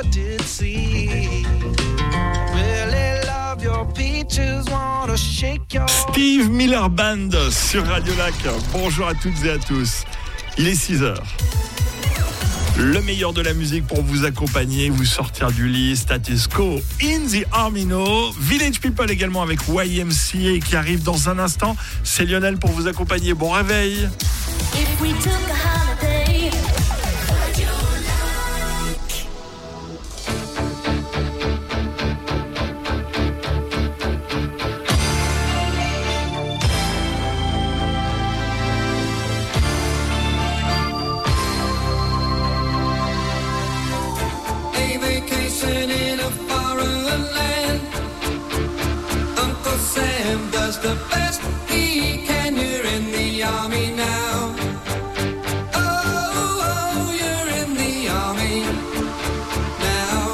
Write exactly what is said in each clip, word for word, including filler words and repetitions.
never did see. Really love your peaches, wanna shake your... Steve Miller Band sur Radio Lac. Bonjour à toutes et à tous. Il est six heures. Le meilleur de la musique pour vous accompagner, vous sortir du lit. Status Quo, In the Army No, Village People également avec Y M C A qui arrive dans un instant. C'est Lionel pour vous accompagner. Bon réveil. If we took a holiday, A vacation in a foreign land. Uncle Sam does the best he can. You're in the army now. Oh, oh, you're in the army now.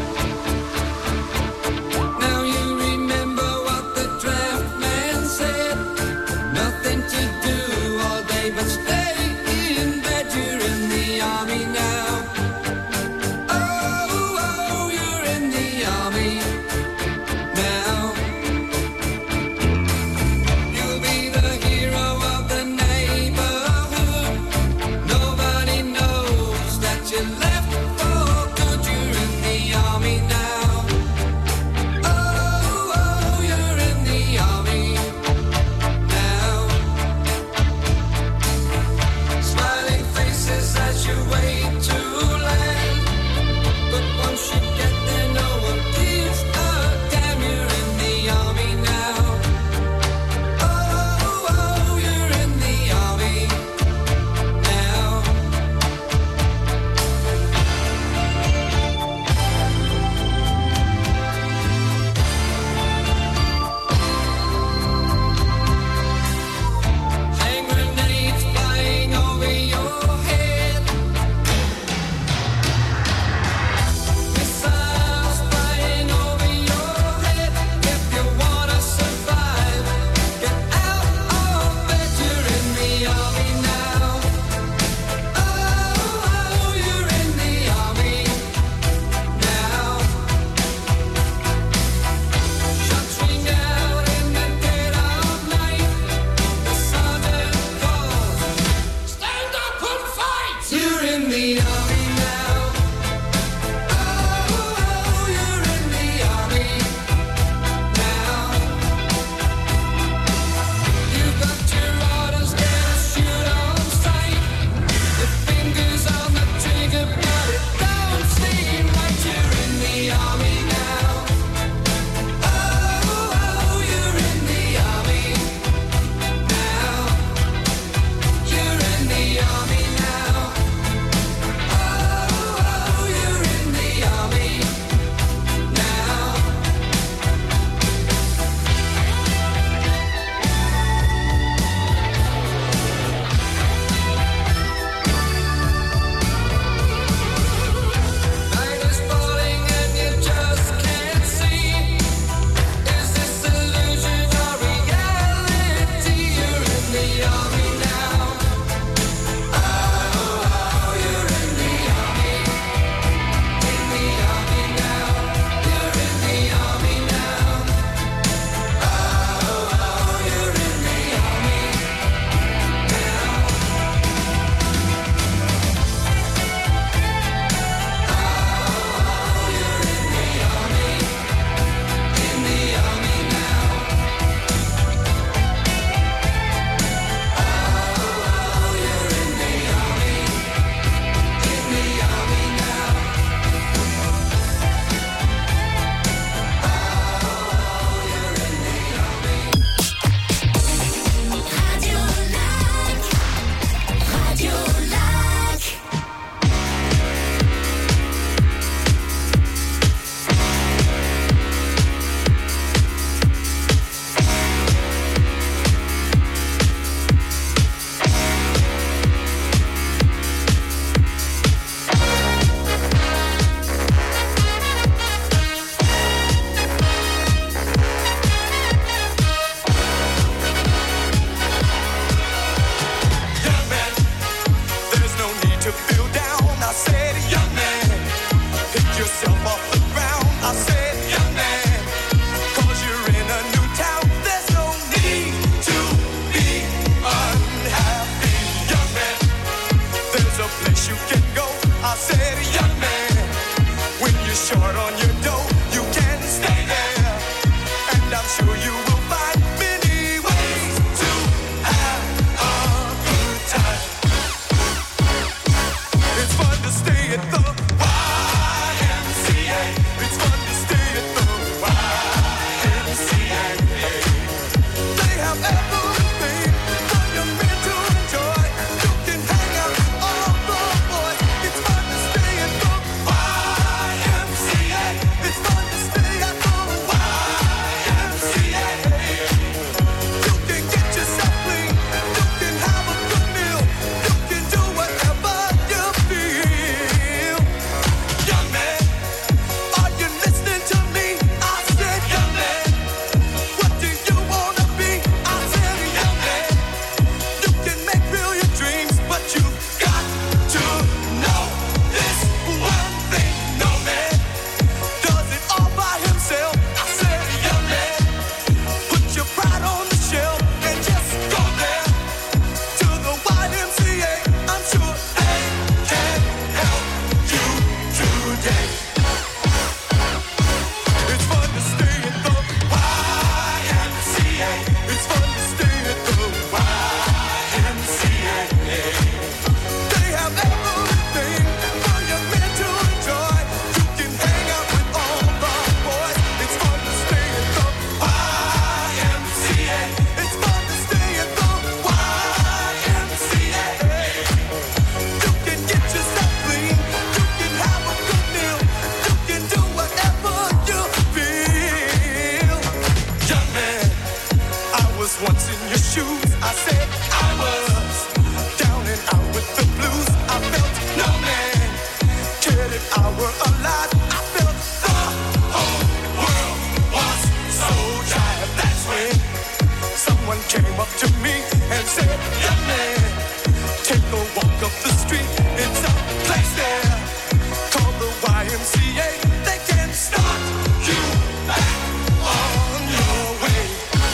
Now you remember what the draft man said. Nothing to do all day but stay in bed. You're in the army now. Oh, oh, you're in the army now. I were alive, I felt the whole world was so tired. That's when someone came up to me and said, young man, take a walk up the street. It's a place there called the Y M C A. They can start you back on your way.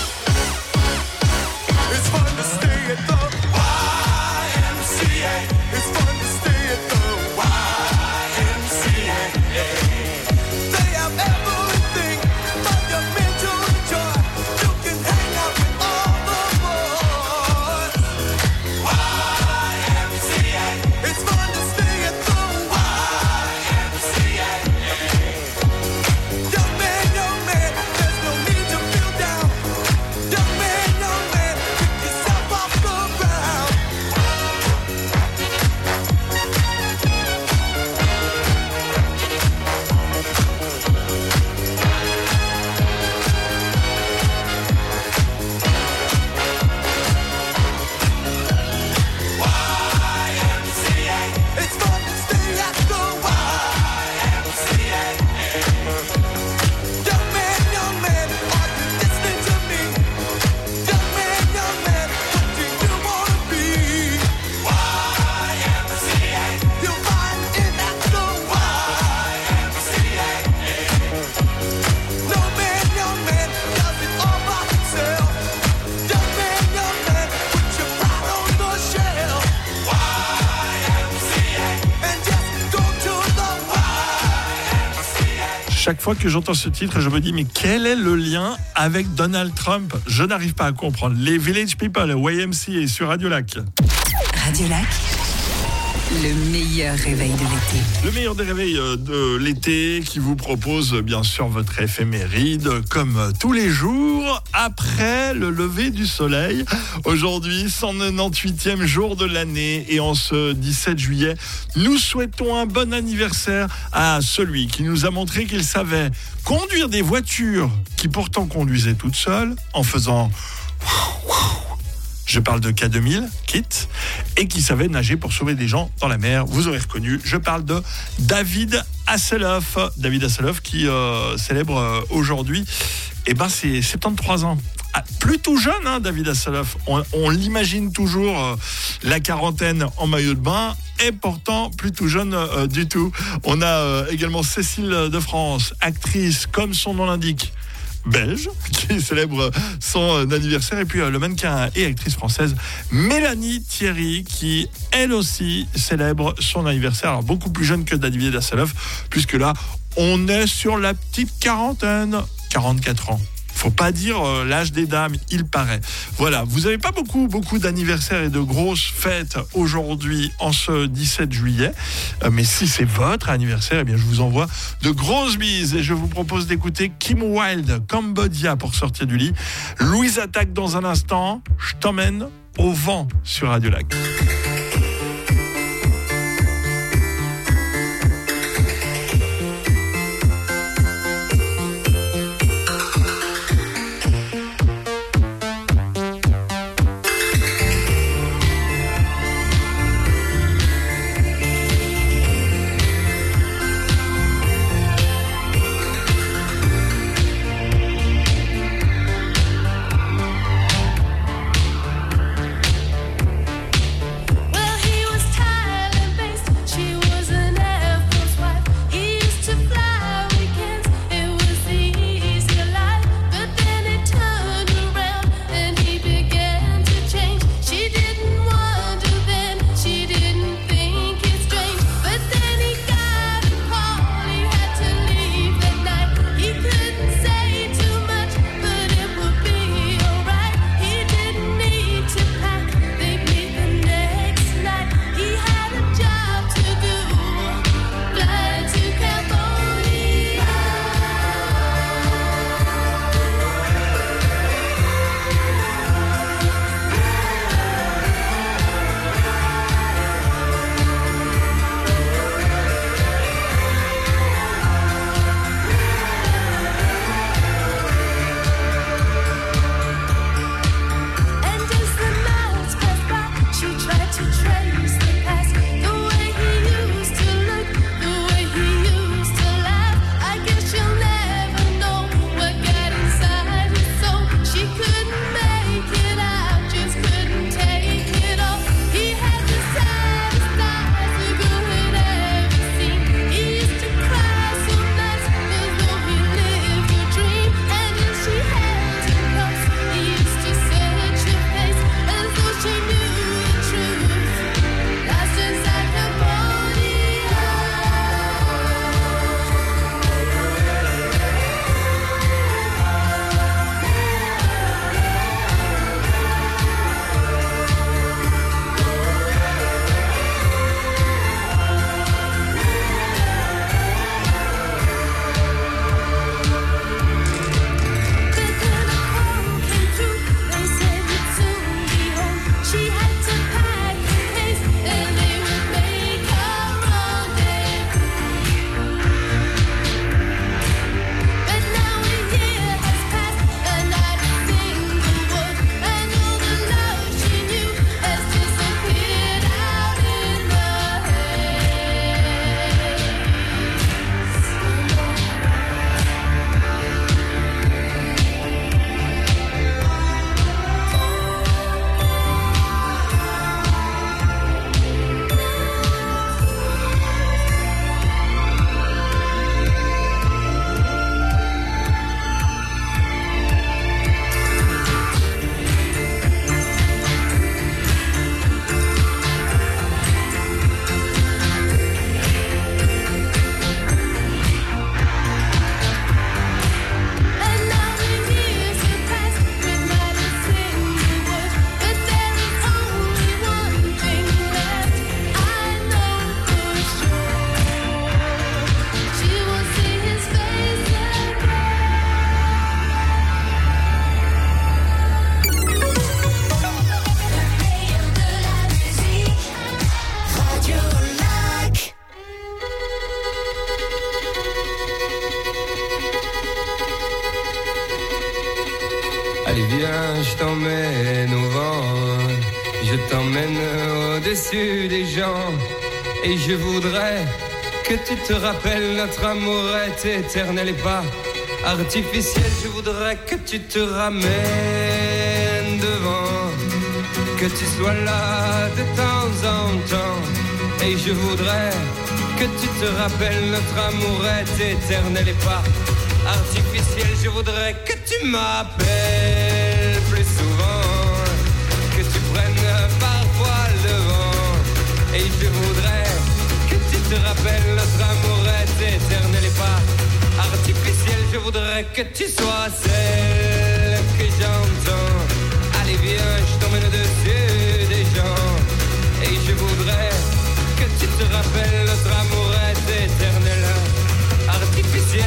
It's fun to stay at the Y M C A. It's fun to stay at the Y M C A. They have everything for your mental joy. You can hang out with all the boys. Y M C A. It's fun to stay at the Y M C A. Young man, young man, there's no need to feel down. Young man, young man, pick yourself off the ground. Y M C A. It's fun to stay at the Y M C A. Young man, young man, are you listening to me? Young man, young man, what do you wanna be? Y M C A. You'll find it at the Y M C A. No man, young man, does it all by himself. Young man, young man, put your pride on the shelf. Y M C A. And just go to the Y M C A. Chaque fois que j'entends ce titre, je me dis, mais quel est le lien avec Donald Trump? Je n'arrive pas à comprendre. Les Village People, Y M C A sur Radio Lac. Radio Lac, le meilleur réveil de l'été. Le meilleur des réveils euh, de l'été qui vous propose euh, bien sûr votre éphéméride comme euh, tous les jours après le lever du soleil. Aujourd'hui, cent quatre-vingt-dix-huitième jour de l'année et en ce dix-sept juillet, nous souhaitons un bon anniversaire à celui qui nous a montré qu'il savait conduire des voitures qui pourtant conduisaient toutes seules en faisant... Je parle de K deux mille, Kit, et qui savait nager pour sauver des gens dans la mer. Vous aurez reconnu, je parle de David Hasselhoff. David Hasselhoff qui euh, célèbre euh, aujourd'hui eh ben, ses soixante-treize ans. Ah, plutôt jeune, hein, David Hasselhoff. On, on l'imagine toujours euh, la quarantaine en maillot de bain, et pourtant plutôt jeune euh, du tout. On a euh, également Cécile de France, actrice comme son nom l'indique, belge, qui célèbre son anniversaire, et puis euh, le mannequin et actrice française Mélanie Thierry, qui elle aussi célèbre son anniversaire, alors beaucoup plus jeune que David Hasselhoff, puisque là on est sur la petite quarantaine, quarante-quatre ans. Faut pas dire euh, l'âge des dames, il paraît. Voilà, vous avez pas beaucoup, beaucoup d'anniversaires et de grosses fêtes aujourd'hui en ce dix-sept juillet. Euh, mais si c'est votre anniversaire, eh bien je vous envoie de grosses bises et je vous propose d'écouter Kim Wilde, Cambodia pour sortir du lit. Louise attaque dans un instant. Je t'emmène au vent sur Radio Lac. Allez viens, je t'emmène au vent, je t'emmène au-dessus des gens, et je voudrais que tu te rappelles, notre amour est éternel et pas artificiel. Je voudrais que tu te ramènes devant, que tu sois là de temps en temps, et je voudrais que tu te rappelles, notre amour est éternel et pas artificiel. Je voudrais que tu m'appelles plus souvent, que tu prennes parfois le vent, et je voudrais que tu te rappelles, notre amour est éternel et pas artificiel. Je voudrais que tu sois celle que j'entends. Allez viens, je t'emmène au-dessus des gens, et je voudrais que tu te rappelles, notre amour est éternel, artificiel.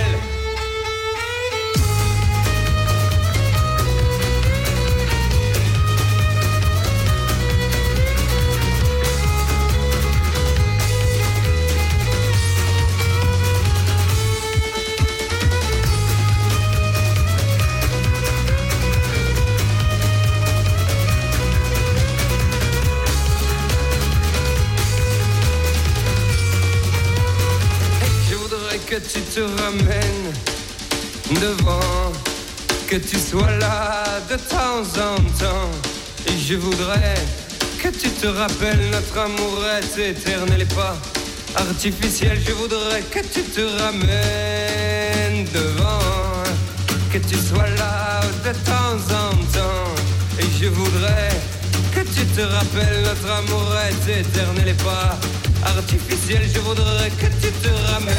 Que tu te ramènes devant, que tu sois là de temps en temps, et je voudrais que tu te rappelles, notre amour est éternel et pas artificiel. Je voudrais que tu te ramènes devant, que tu sois là de temps en temps, et je voudrais que tu te rappelles, notre amour est éternel et pas artificiel. Je voudrais que tu te ramènes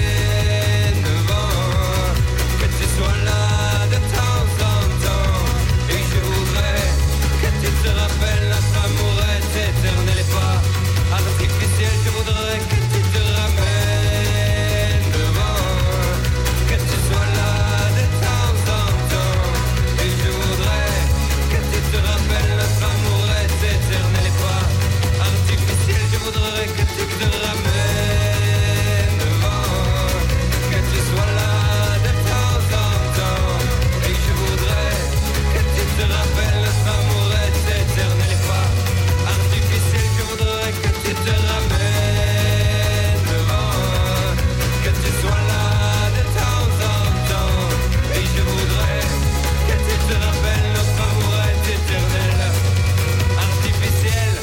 devant, que tu sois là de temps en temps, et je voudrais que tu te rappelles, notre amour est éternel et pas artificiel. Je voudrais que tu te ramènes devant, que tu sois là de temps en temps, et je voudrais que tu te rappelles, notre amour est éternel et pas artificiel. Je voudrais que tu te ramènes devant, que tu sois là de temps en temps, et je voudrais que tu te rappelles, notre amour est éternel et pas artificiel. Je voudrais que tu te ramènes devant, que tu sois là de temps en temps, et je voudrais que tu te rappelles, notre amour est éternel, artificiel.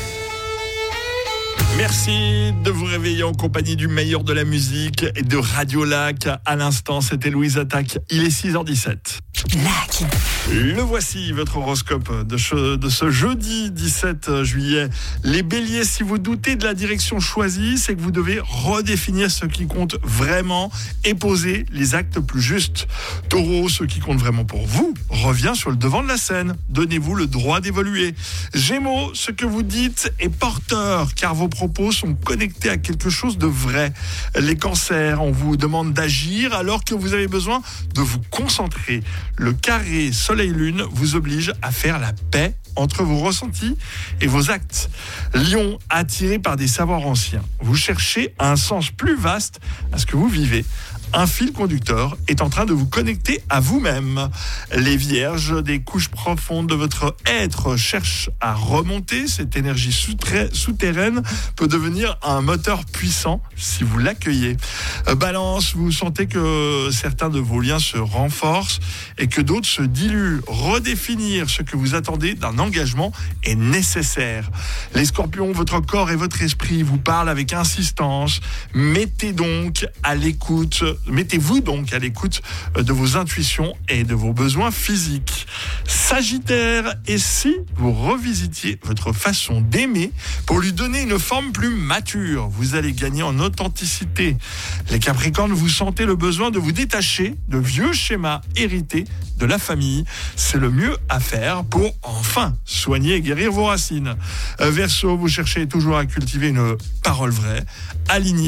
Merci de vous réveiller en compagnie du meilleur de la musique et de Radio Lac. À l'instant, c'était Louise Attaque. Il est six heures dix-sept. Lac. Le voici, votre horoscope de, che- de ce jeudi dix-sept juillet. Les béliers, si vous doutez de la direction choisie, c'est que vous devez redéfinir ce qui compte vraiment et poser les actes plus justes. Taureau, ce qui compte vraiment pour vous revient sur le devant de la scène. Donnez-vous le droit d'évoluer. Gémeaux, ce que vous dites est porteur, car vos propos sont connectés à quelque chose de vrai. Les cancers, on vous demande d'agir alors que vous avez besoin de vous concentrer. Le carré soleil-lune vous oblige à faire la paix entre vos ressentis et vos actes. Lion, attiré par des savoirs anciens, vous cherchez un sens plus vaste à ce que vous vivez. Un fil conducteur est en train de vous connecter à vous-même. Les vierges, des couches profondes de votre être cherchent à remonter. Cette énergie soutra- souterraine peut devenir un moteur puissant si vous l'accueillez. Balance, vous sentez que certains de vos liens se renforcent et que d'autres se diluent. Redéfinir ce que vous attendez d'un engagement est nécessaire. Les scorpions, votre corps et votre esprit vous parlent avec insistance. Mettez donc à l'écoute Mettez-vous donc à l'écoute de vos intuitions et de vos besoins physiques. Sagittaire, et si vous revisitiez votre façon d'aimer pour lui donner une forme plus mature, vous allez gagner en authenticité. Les Capricornes, vous sentez le besoin de vous détacher de vieux schémas hérités de la famille. C'est le mieux à faire pour enfin soigner et guérir vos racines. Verseau, vous cherchez toujours à cultiver une parole vraie, alignée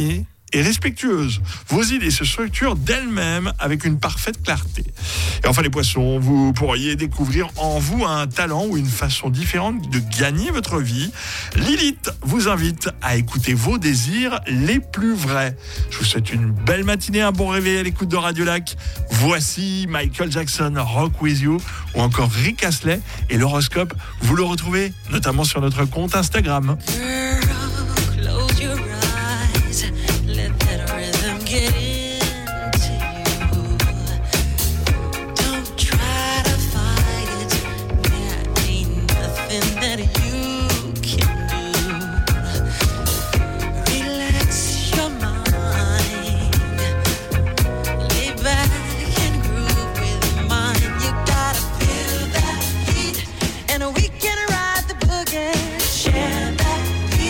et respectueuse. Vos idées se structurent d'elles-mêmes avec une parfaite clarté. Et enfin les poissons, vous pourriez découvrir en vous un talent ou une façon différente de gagner votre vie. Lilith vous invite à écouter vos désirs les plus vrais. Je vous souhaite une belle matinée, un bon réveil à l'écoute de Radio Lac. Voici Michael Jackson, Rock With You, ou encore Rick Astley. Et l'horoscope, vous le retrouvez notamment sur notre compte Instagram. Girl, close your eyes, let that rhythm get into you. Don't try to fight it, there ain't nothing that you can do. Relax your mind, lay back and groove with mine. You gotta feel that heat, and we can ride the boogie. Share that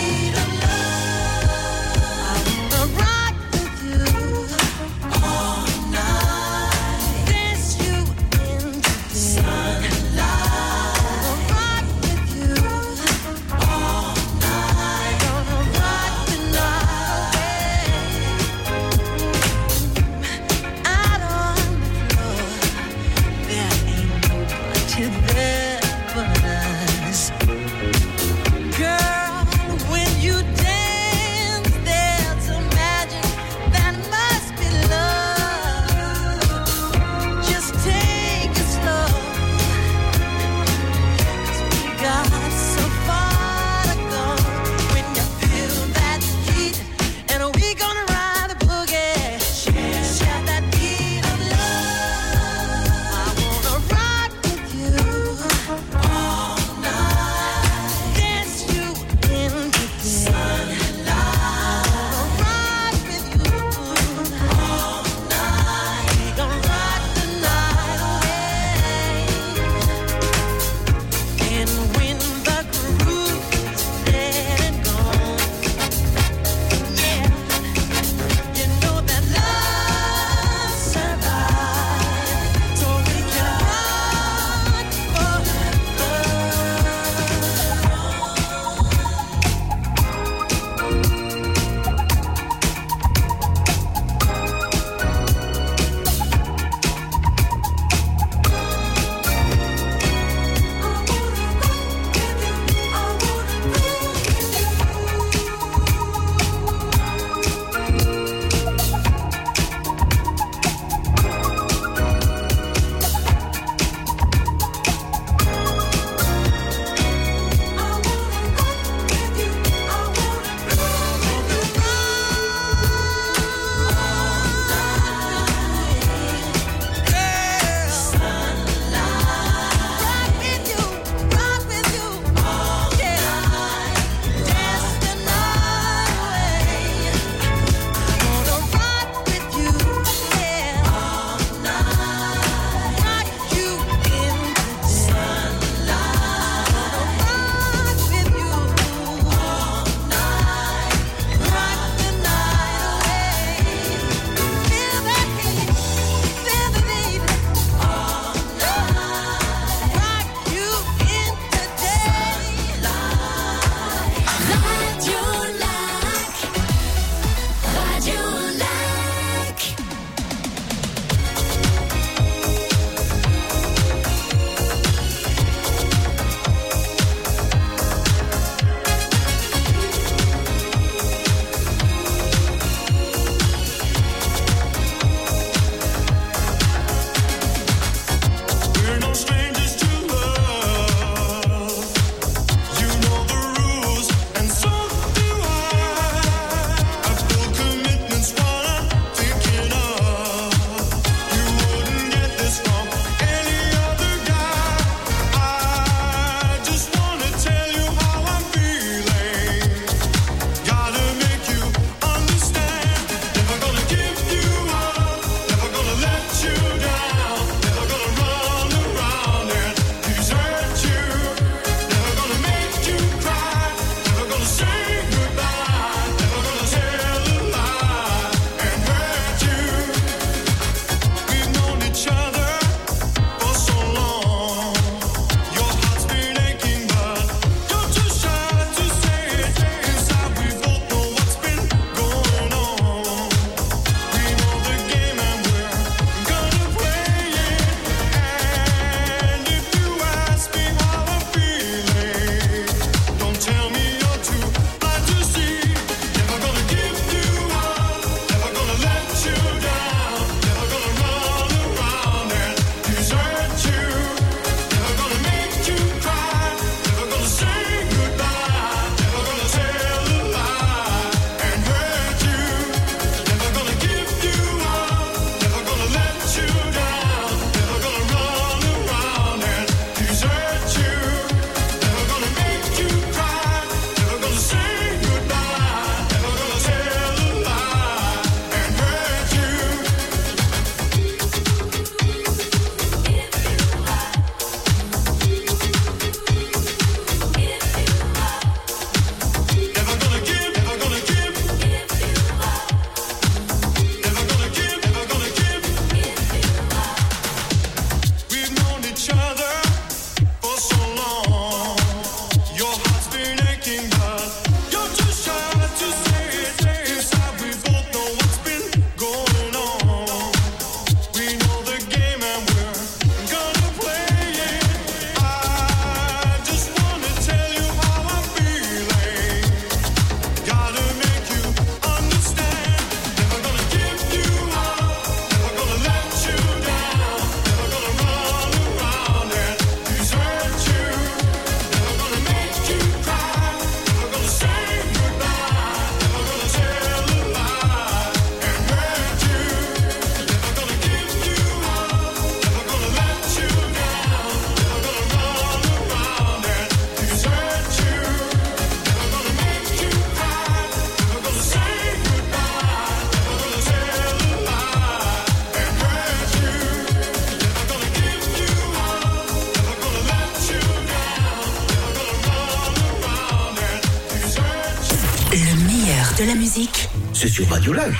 de la musique, C'est sur Radio Lac.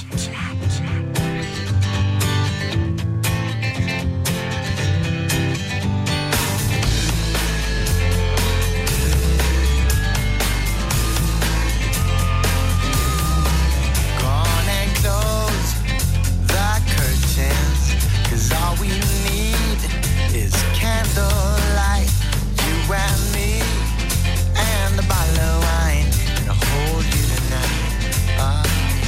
Gone and close the curtains, 'cause all we need is candlelight, you and me, and a bottle of wine, and I'll hold you tonight. Ah.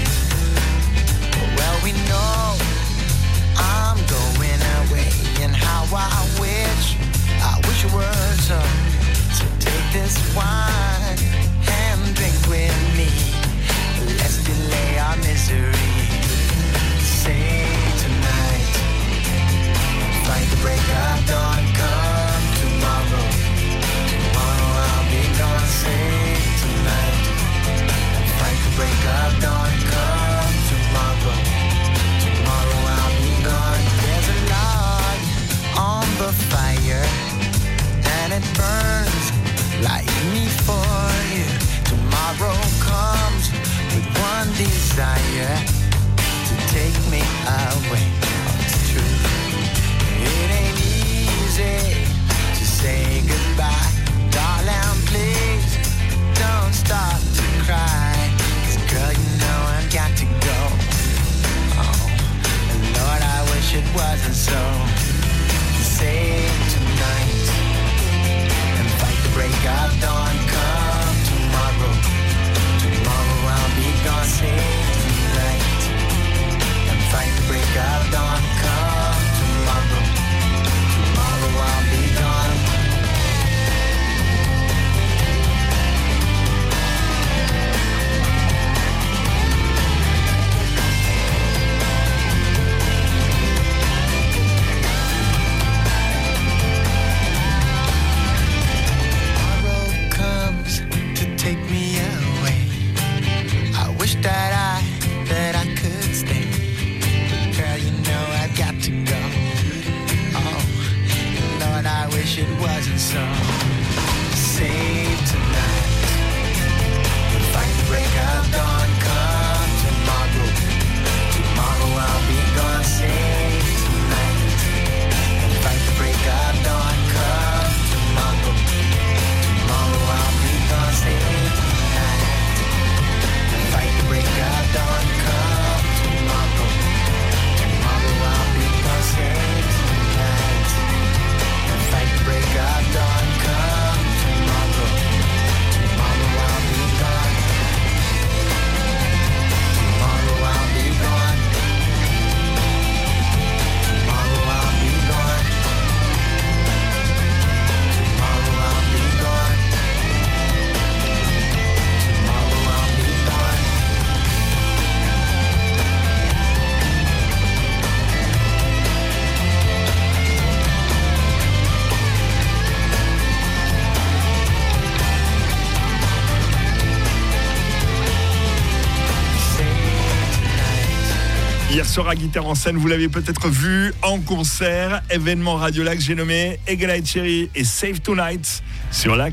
Well, we know I'm going away, and how I wish, I wish it were so. So take this wine and drink with me. Let's delay our misery. Say tonight, fight the break of dawn. Come tomorrow, tomorrow I'll be gone. Say tonight, fight the break of dawn. Come tomorrow, tomorrow I'll be gone. There's a log on the fire, and it burns like me for you. Tomorrow comes with one desire, to take me away. Oh, it's true. It ain't easy to say goodbye. Darling, please don't stop to cry. 'Cause girl, you know I've got to go. Oh, and Lord, I wish it wasn't so. Save tonight and fight the break of dawn. Come tomorrow, tomorrow I'll be gone. Save tonight and fight the break of dawn. Come tomorrow, tomorrow I'll be gone. Tomorrow comes to take me away. I wish that I, that I could stay. Girl, you know I've got to go. Oh, Lord, I wish it wasn't so. Save tonight, fight the break of dawn. Come tomorrow, tomorrow I'll be gone. Save tonight, fight the break of dawn. Come tomorrow, tomorrow I'll be gone. Save tonight, fight the break of dawn. Come tomorrow, tomorrow I'll be gone. Save tonight, fight the break of dawn. Come tomorrow, tomorrow I'll be gone. Tomorrow I'll be gone. Tomorrow I'll be gone. Tomorrow I'll be gone. Tomorrow I'll be gone. Hier soir à Guitare en scène, vous l'avez peut-être vu en concert, événement Radio Lac, j'ai nommé Eagle-Eye Cherry et Save Tonight sur Lac.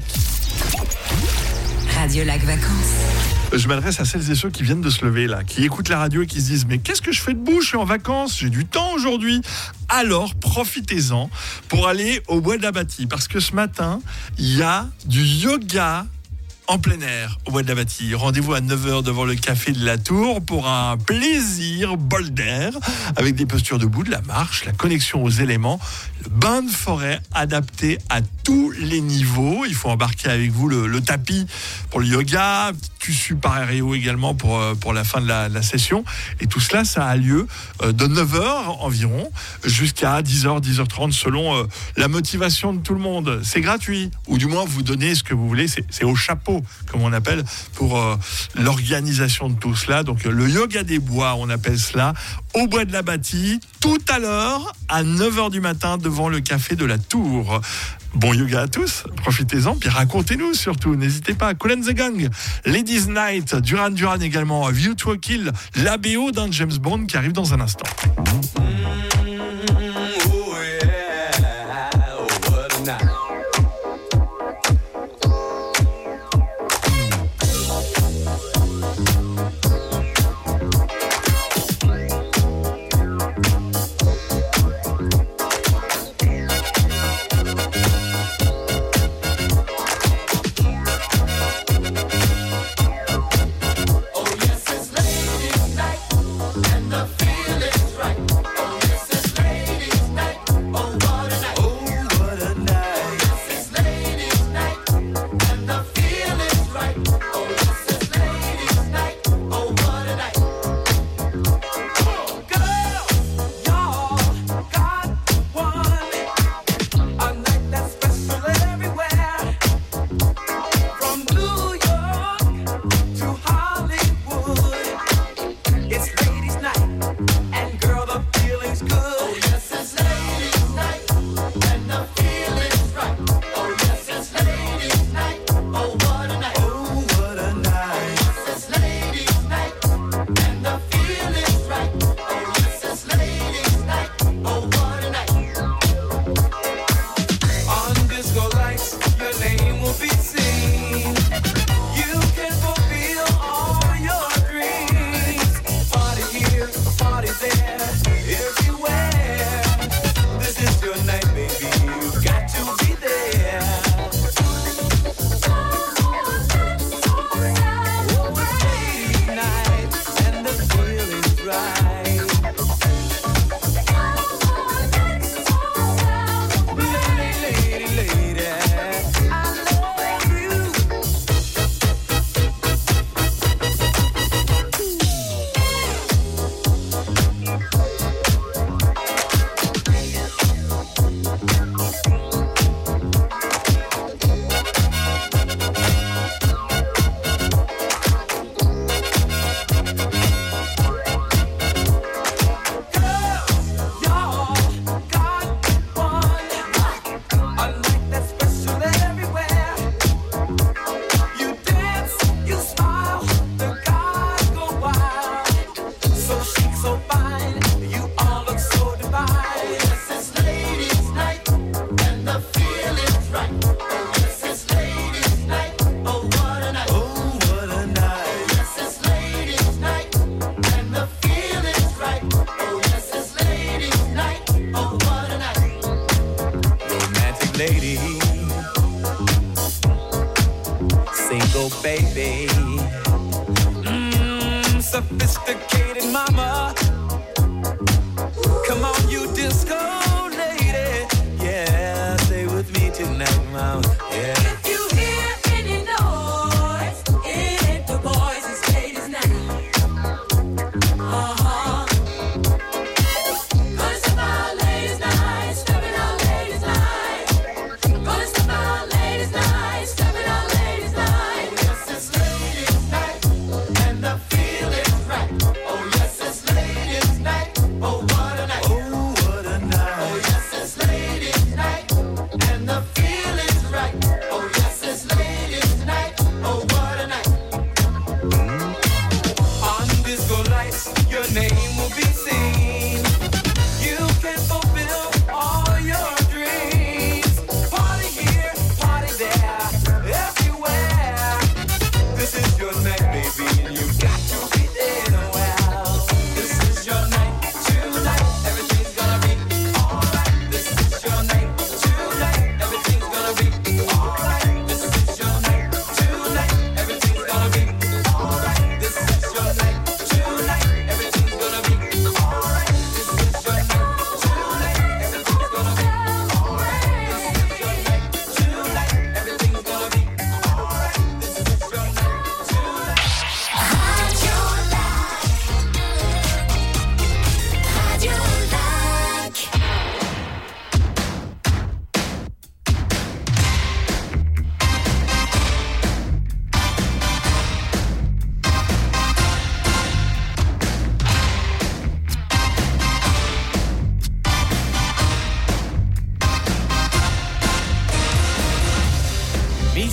Radio Lac Vacances. Je m'adresse à celles et ceux qui viennent de se lever là, qui écoutent la radio et qui se disent mais qu'est-ce que je fais debout, je suis en vacances, j'ai du temps aujourd'hui. Alors profitez-en pour aller au Bois de la Bâtie, parce que ce matin, il y a du yoga en plein air au Bois de la Bâtie. Rendez-vous à neuf heures devant le café de la Tour pour un plaisir bol d'air avec des postures debout, de la marche, la connexion aux éléments, le bain de forêt adapté à tous les niveaux. Il faut embarquer avec vous le, le tapis pour le yoga, petit tissu par aéréo également pour, pour la fin de la, de la session. Et tout cela, ça a lieu de neuf heures environ jusqu'à dix heures, dix heures trente selon la motivation de tout le monde. C'est gratuit, ou du moins vous donnez ce que vous voulez, c'est, c'est au chapeau comme on appelle, pour euh, l'organisation de tout cela. Donc le yoga des bois, on appelle cela, au Bois de la Bâtie, tout à l'heure, à neuf heures du matin, devant le café de la Tour. Bon yoga à tous, profitez-en, puis racontez-nous surtout, n'hésitez pas. Kool and the Gang, Ladies Night, Duran Duran également, View to a Kill, la B O d'un James Bond qui arrive dans un instant.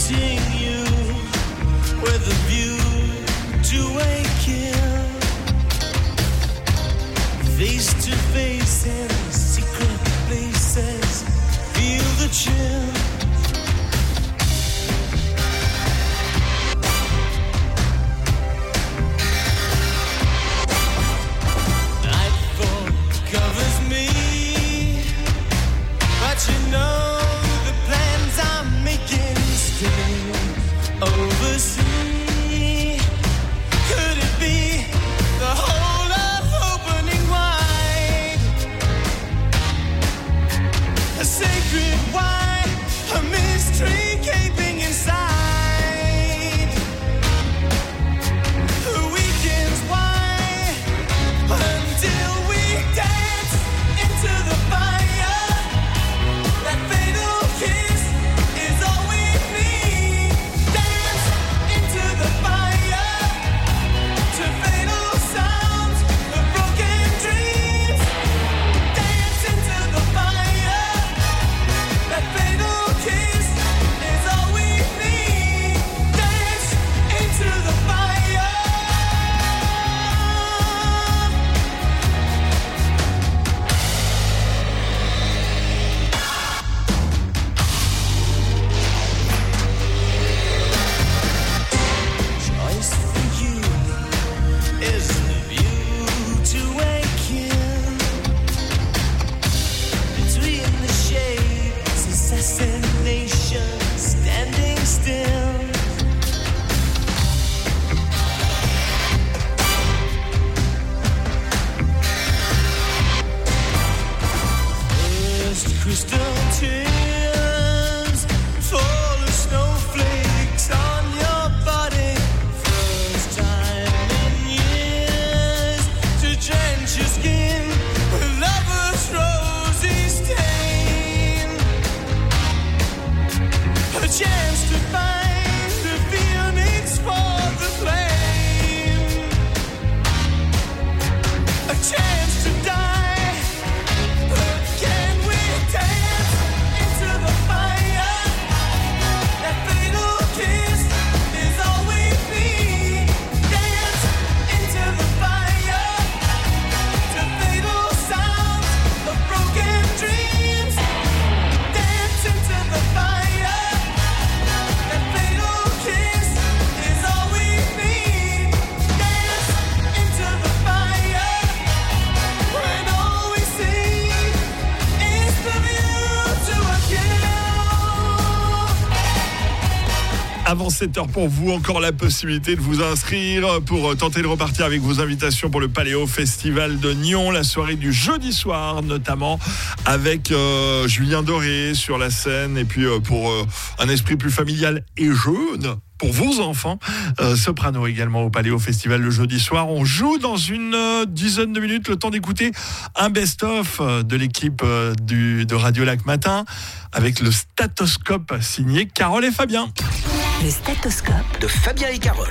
meeting you with a view to a kill. Face to face in secret places, feel the chill. Nightfall covers me, but you know the plans I'm making still oversee. Could it be the whole of opening wide? A sacred wine, a mystery gaping inside. The weekend's why until we dance into the fire. That fatal kiss is all we need. Dance into the fire to fatal sounds of broken dreams. Dance into the fire. That fatal kiss is all we need. Dance into the fire. Choice for you is the view to a kill. Between the shades, assassination standing still. First crystal tears fall as snowflakes on your body. First time in years to drench your skin with lover's rosy stain. A chance to find the phoenix for the flame. A chance to die. But can we dance into the fire? That fatal kiss is all we need. Dance into the fire to fatal sounds of broken dreams. Dance into the fire. That fatal kiss is all we need. Dance into the fire when all we see is the view to a kill. Avant sept heures pour vous, encore la possibilité de vous inscrire pour tenter de repartir avec vos invitations pour le Paléo Festival de Nyon, la soirée du jeudi soir notamment, avec euh, Julien Doré sur la scène, et puis euh, pour euh, un esprit plus familial et jeune, pour vos enfants, euh, soprano également au Paléo Festival le jeudi soir. On joue dans une euh, dizaine de minutes, le temps d'écouter un best-of euh, de l'équipe euh, du, de Radio Lac Matin, avec le Statoscope signé Carole et Fabien. Le stéthoscope de Fabien et Carole.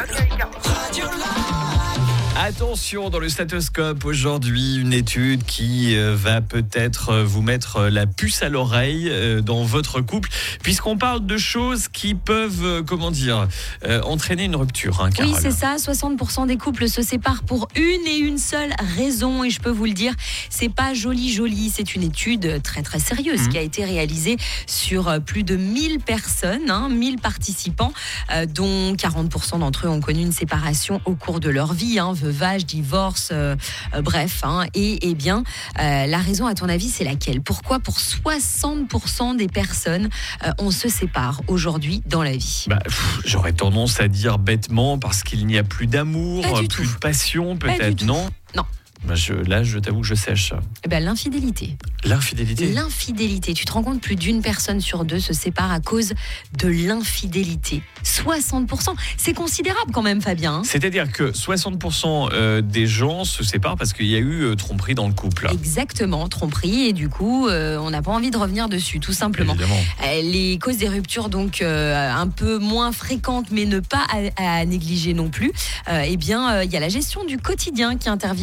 Attention, dans le Statoscope aujourd'hui, une étude qui euh, va peut-être euh, vous mettre euh, la puce à l'oreille euh, dans votre couple, puisqu'on parle de choses qui peuvent, euh, comment dire, euh, entraîner une rupture, hein, Carole. Oui, c'est ça. soixante pour cent des couples se séparent pour une et une seule raison. Et je peux vous le dire, c'est pas joli, joli. C'est une étude très, très sérieuse mmh. qui a été réalisée sur plus de mille personnes, hein, mille participants, euh, dont quarante pour cent d'entre eux ont connu une séparation au cours de leur vie, hein, veuvage, divorce, euh, euh, bref. Hein. Et, et bien, euh, la raison, à ton avis, c'est laquelle ? Pourquoi pour soixante pour cent des personnes, euh, on se sépare aujourd'hui dans la vie ? Bah, pff, j'aurais tendance à dire bêtement parce qu'il n'y a plus d'amour, Pas du plus tout. de passion, Pas du peut-être, tout. non ? Non. Bah, je, là, je t'avoue que je sèche. Eh ben, l'infidélité. L'infidélité. L'infidélité. Tu te rends compte, plus d'une personne sur deux se sépare à cause de l'infidélité. soixante pour cent. C'est considérable quand même, Fabien. Hein. C'est-à-dire que soixante pour cent des gens se séparent parce qu'il y a eu euh, tromperie dans le couple. Exactement, tromperie. Et du coup, euh, on n'a pas envie de revenir dessus, tout simplement. Évidemment. Euh, les causes des ruptures, donc, euh, un peu moins fréquentes, mais ne pas à, à négliger non plus. Euh, eh bien, il euh, y a la gestion du quotidien qui intervient pour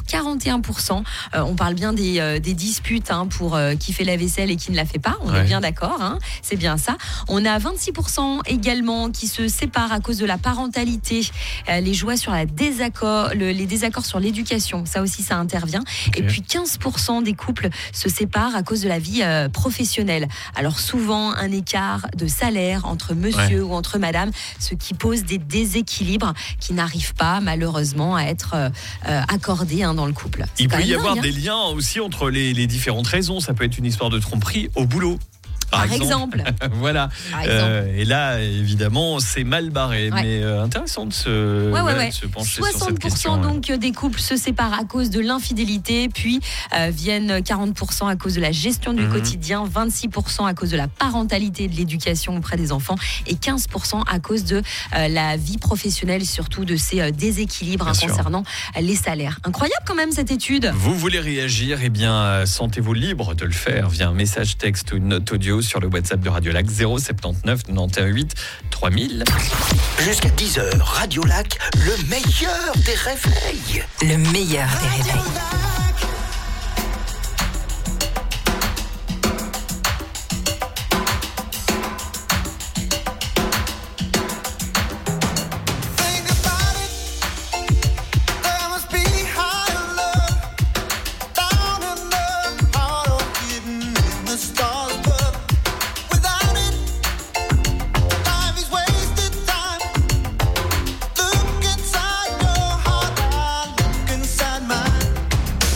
pour quarante et un pour cent. Euh, on parle bien des, euh, des disputes hein, pour euh, qui fait la vaisselle et qui ne la fait pas. On Ouais. est bien d'accord, hein, c'est bien ça. On a vingt-six pour cent également qui se séparent à cause de la parentalité, euh, les joies sur la désaccord, le- les désaccords sur l'éducation. Ça aussi, ça intervient. Ok. Et puis quinze pour cent des couples se séparent à cause de la vie euh, professionnelle. Alors souvent un écart de salaire entre monsieur Ouais. ou entre madame, ce qui pose des déséquilibres qui n'arrivent pas malheureusement à être euh, euh, accordés hein, dans le couple. C'est Il quand peut même y avoir dingue, hein. des liens aussi entre les, les différentes raisons. Ça peut être une histoire de tromperie au boulot. Par exemple. Voilà. Par exemple. Euh, et là, évidemment, c'est mal barré. Ouais. Mais euh, intéressant de se, Ouais, ouais, voilà, ouais. de se pencher sur cette soixante pour question. cent ouais. donc des couples se séparent à cause de l'infidélité, puis euh, viennent quarante pour cent à cause de la gestion du Mhm. quotidien, vingt-six pour cent à cause de la parentalité et de l'éducation auprès des enfants et quinze pour cent à cause de euh, la vie professionnelle, surtout de ces euh, déséquilibres hein, Bien sûr. concernant euh, les salaires. Incroyable quand même cette étude. Vous voulez réagir? Eh bien, euh, sentez-vous libre de le faire via un message texte ou une note audio sur le WhatsApp de Radio Lac zéro soixante-dix-neuf quatre-vingt-dix-huit trois mille. Jusqu'à dix heures, Radio Lac, le meilleur des réveils. Le meilleur des réveils. Think about it. There must be higher love down in the heart of hidden in the stars, but without it, life is wasted time. Look inside your heart, I look inside mine.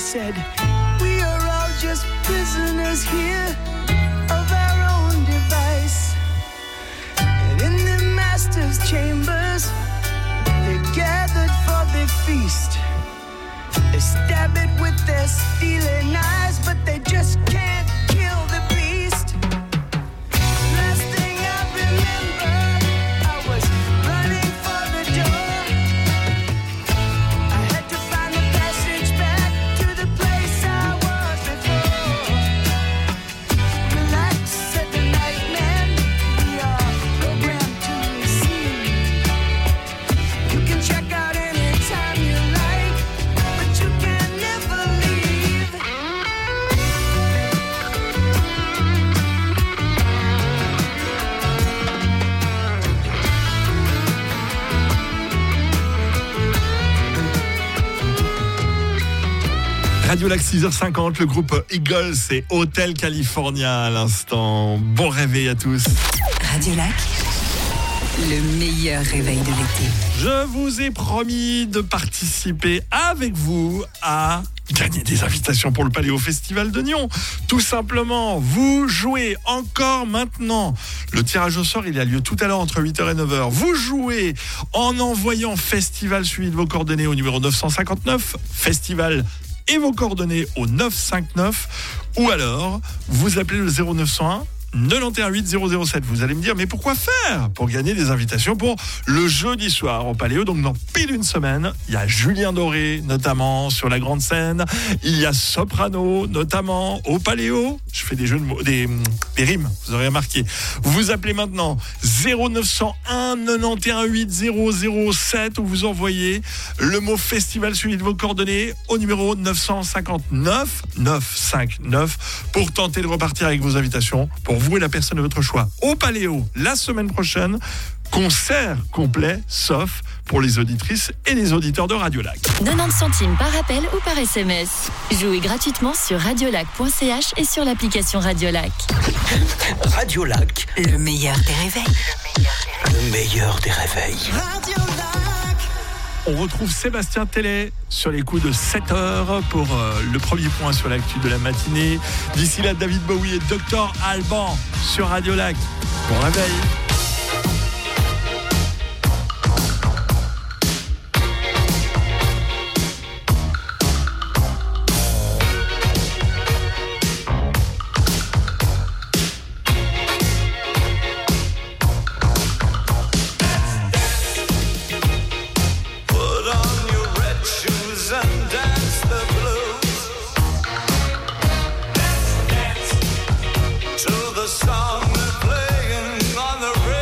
said, we are all just prisoners here of our own device. And in the master's chambers, they gathered for their feast. They stab it with their stealing eyes, but they just can't kill the beast. Last thing I remember, I was running for the door. I had to find a passage back to the place I was before. Relax, said the nightman, we are programmed to receive. You can check out anytime you like, but you can never leave. Radio Lac six heures cinquante, le groupe Eagles et Hotel California à l'instant. Bon réveil à tous. Radio Lac, le meilleur réveil de l'été. Je vous ai promis de participer avec vous à gagner des invitations pour le Paléo Festival de Nyon. Tout simplement, vous jouez encore maintenant. Le tirage au sort, il a lieu tout à l'heure entre huit heures et neuf heures. Vous jouez en envoyant Festival suivi de vos coordonnées au numéro neuf cent cinquante-neuf, Festival et vos coordonnées au neuf cent cinquante-neuf, ou alors vous appelez le zéro neuf cent un quatre-vingt-onze huit zéro zéro sept. Vous allez me dire, mais pourquoi faire pour gagner des invitations pour le jeudi soir au Paléo? Donc dans pile une semaine, il y a Julien Doré notamment sur la grande scène, il y a Soprano notamment au Paléo. Je fais des jeux de mots, des, des rimes, vous aurez remarqué. Vous appelez maintenant zéro neuf cent un quatre-vingt-onze huit zéro zéro sept, où vous envoyez le mot festival suivi de vos coordonnées au numéro neuf cent cinquante-neuf neuf cent cinquante-neuf pour tenter de repartir avec vos invitations pour vous et la personne de votre choix au Paléo la semaine prochaine. Concert complet, sauf pour les auditrices et les auditeurs de Radio Lac. quatre-vingt-dix centimes par appel ou par S M S. Jouez gratuitement sur radiolac point c h et sur l'application Radio Lac. Radio Lac, Le meilleur des réveils. le meilleur des réveils. On retrouve Sébastien Tellet sur les coups de sept heures pour euh, le premier point sur l'actu de la matinée. D'ici là, David Bowie et docteur Alban sur Radio Lac. Bon réveil. To the song they're playing on the radio.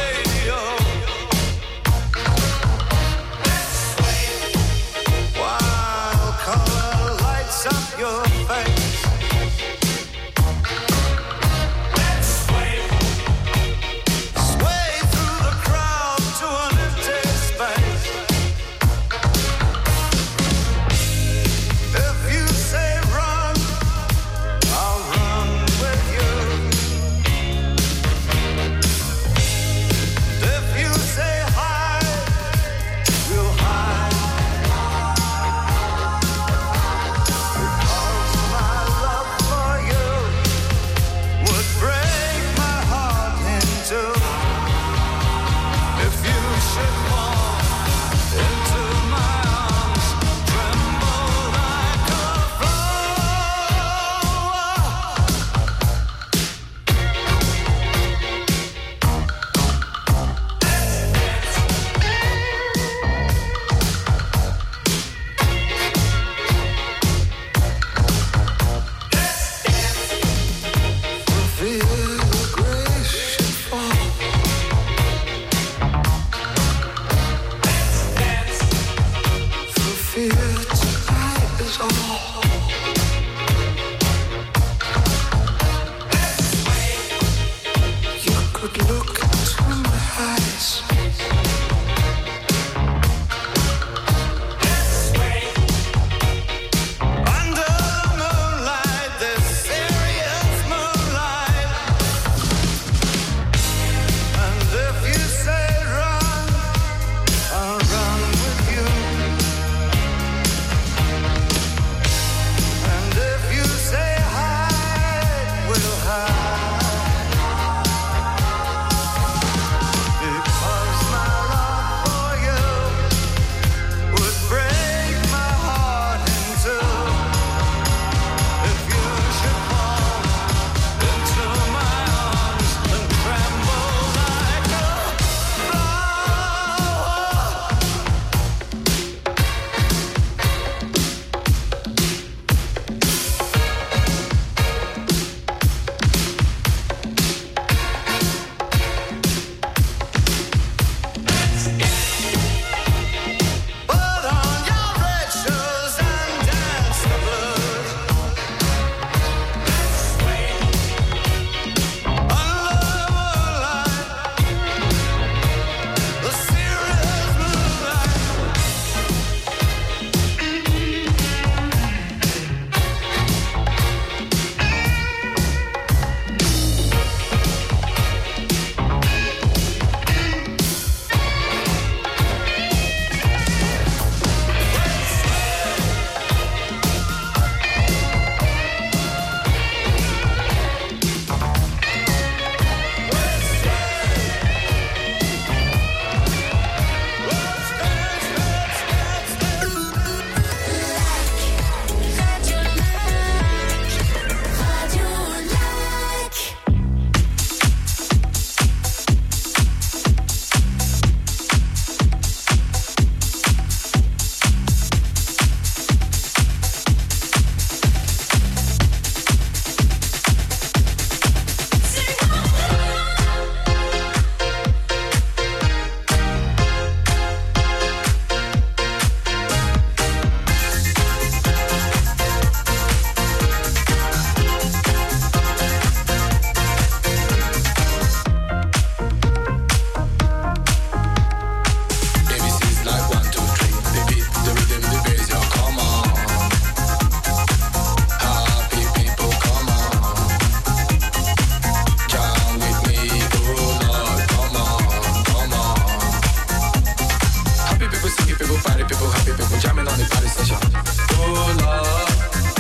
people, party people, happy people, jamming on the party session. Oh Lord.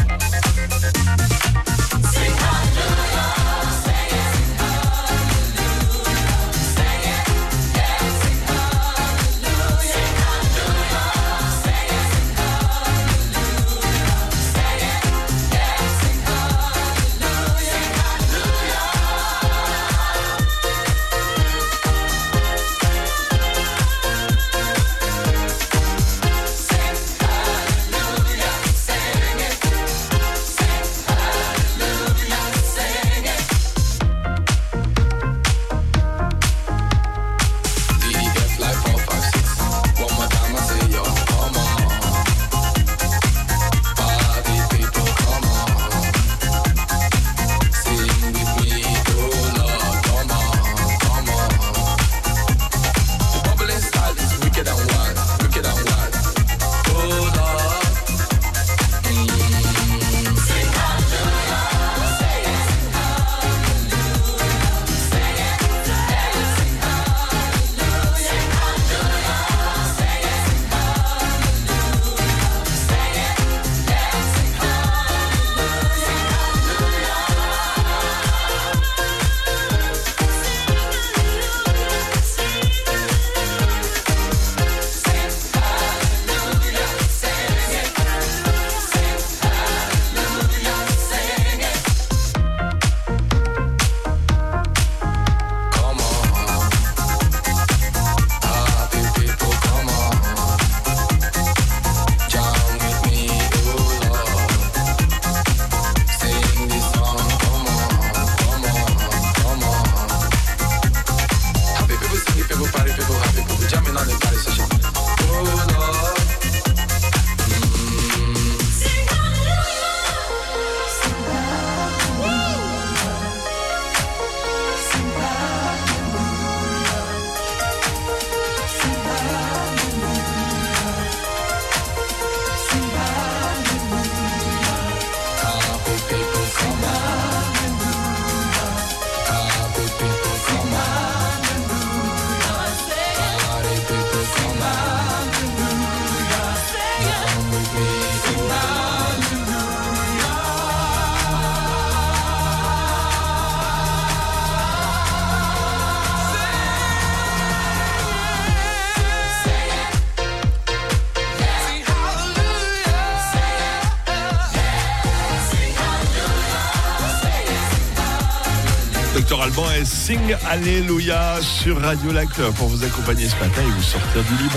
Sing hallelujah, sing it, hallelujah, sing it, yeah, sing hallelujah, sing hallelujah, sing it, hallelujah, sing it, yeah, sing hallelujah, sing hallelujah. Docteur Alban et Sing Alléluia sur Radio Lac pour vous accompagner ce matin et vous sortir du lit.